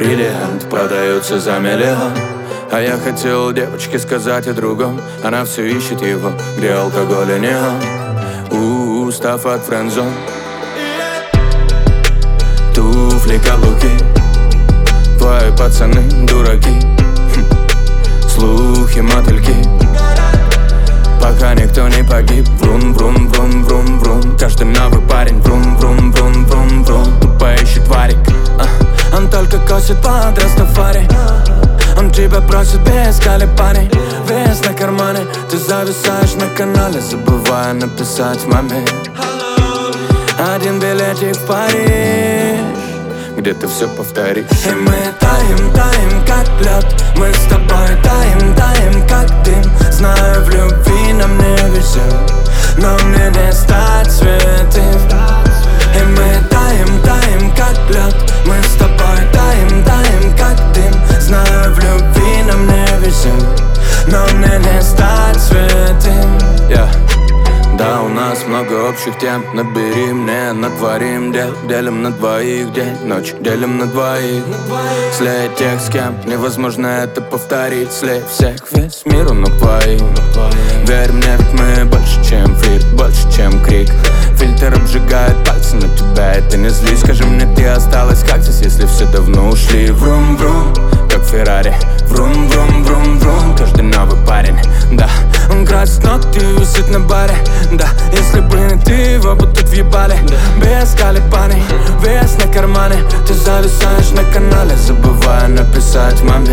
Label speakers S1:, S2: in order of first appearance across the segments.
S1: бриллиант продается за миллион. А я хотел девочке сказать о другом. Она все ищет его, где алкоголь и неон. Устав от френдзон. Туфли, каблуки, твои пацаны дураки. Слухи, мотыльки, пока никто не погиб. Врум, врум, врум, врум, врум. Каждый новый парень врум, врум, врум, врум, врум. Тупо ищет варик. Он только косит под Растафари. Он тебя просит без колебаний. Вес на кармане, ты зависаешь на канале, забывая написать маме. Один билетик в Париж, где ты все повторишь. И мы таем, таем, как лед. Мы с тобой таем, таем, как дым. Знаю, в любви нам не везет, но мне не стать святым. И мы таем, таем, как лед. Мы с тобой таем, таем, как дым. Знаю, в любви нам не везет, но мне не стать святым. Да, у нас много общих тем. Набери мне, натворим дел. Делим на двоих день, ночь делим на двоих. Слей тех, с кем невозможно это повторить. Слей всех, весь мир у ног твоих. Верь мне, ведь мы больше, чем флирт, больше, чем крик. Фильтр обжигает пальцы, на тебя это не злись. Скажи мне, ты осталась как здесь, если все давно ушли. Врум-врум, как Феррари. Врум-врум-врум-врум. Каждый новый парень, да, он красит ногти и висит на баре. Да, если бы не ты, его бы тут въебали. Без колебаний, вес на кармане. Ты зависаешь на канале, забывая написать маме.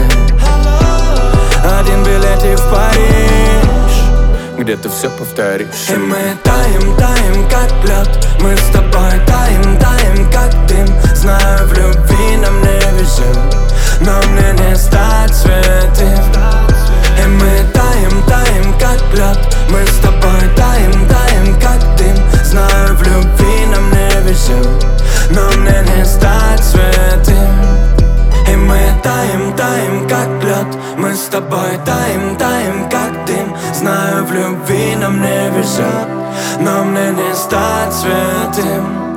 S1: Один билетик в Париж, где ты все повторишь. И мы таем, таем, как лед. Мы с тобой таем, таем, как дым. Знаю, в любви нам не везет, но мне не стать святым. И мы таем, таем, как лед. Мы с тобой таем, таем, как дым. Знаю, в любви нам не везет, но мне не стать святым. И мы таем, таем, как лед. Мы с тобой таем, таем, как дым. Знаю, в любви нам не везет, но мне не стать святым.